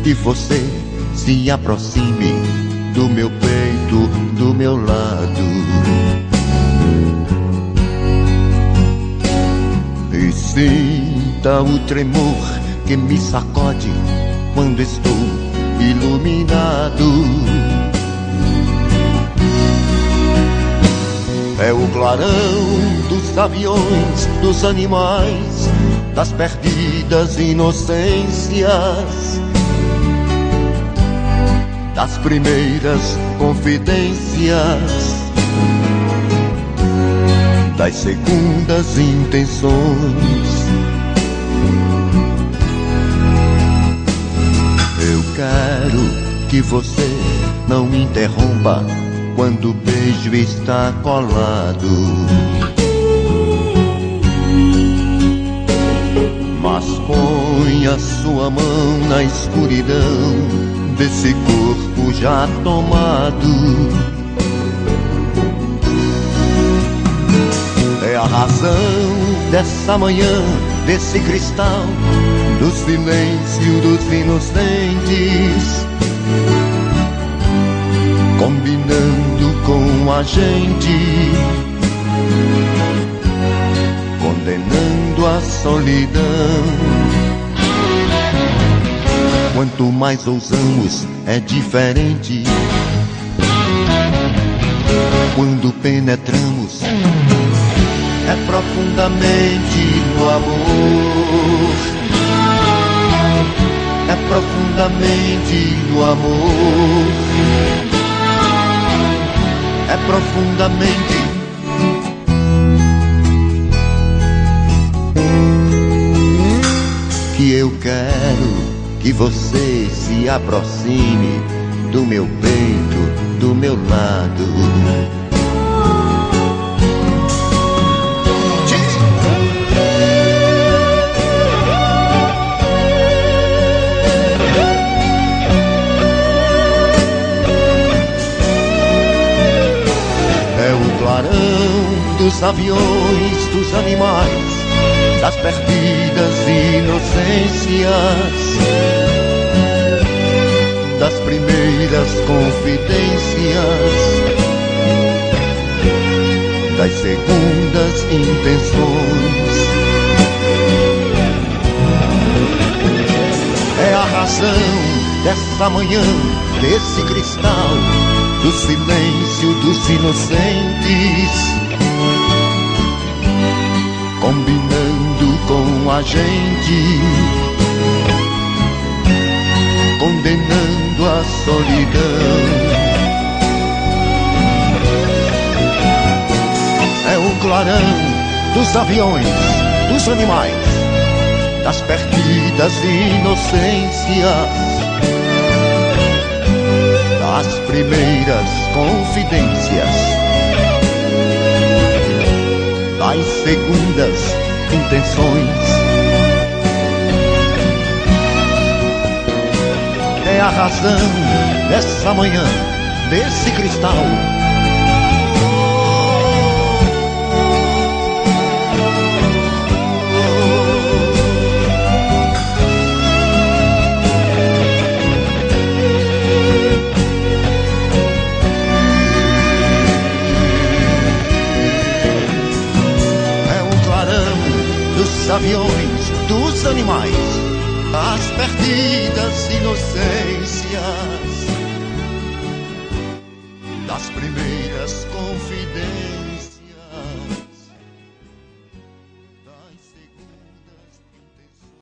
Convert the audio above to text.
que você se aproxime do meu peito, do meu lado, e sinta o tremor que me sacode quando estou iluminado. É o clarão dos aviões, dos animais, das perdidas inocências, das primeiras confidências, das segundas intenções. Eu quero que você não me interrompa quando o beijo está colado, mas põe a sua mão na escuridão desse corpo já tomado. É a razão dessa manhã, desse cristal, do silêncio dos inocentes, combinando com a gente, condenando a solidão. Quanto mais ousamos é diferente. Quando penetramos é profundamente no amor, é profundamente no amor, é profundamente. Que eu quero que você se aproxime do meu peito, do meu lado. É o clarão dos aviões, dos animais, das perdidas inocências, das primeiras confidências, das segundas intenções. É a razão dessa manhã, desse cristal, do silêncio dos inocentes, combinando com a gente, condenando a solidão. É o clarão dos aviões, dos animais, das perdidas inocências, das primeiras confidências, das segundas intenções. É a razão dessa manhã, desse cristal. Dos aviões, dos animais, das perdidas inocências, das primeiras confidências.